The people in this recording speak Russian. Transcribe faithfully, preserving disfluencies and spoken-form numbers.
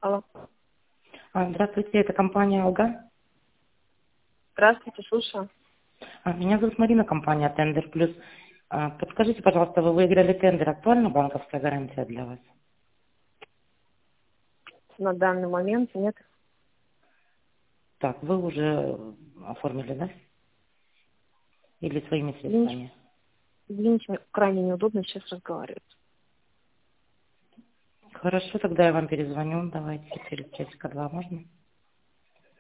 Алло. А, Здравствуйте, это компания «Алга». Здравствуйте, слушаю. А, Меня зовут Марина, компания «Тендер Плюс». А, Подскажите, пожалуйста, вы выиграли тендер. Актуальна банковская гарантия для вас? На данный момент нет. Так, вы уже оформили, да? Или своими Извините, средствами? извините, мне крайне неудобно сейчас разговаривать. Хорошо, тогда я вам перезвоню. Давайте через часика два, можно?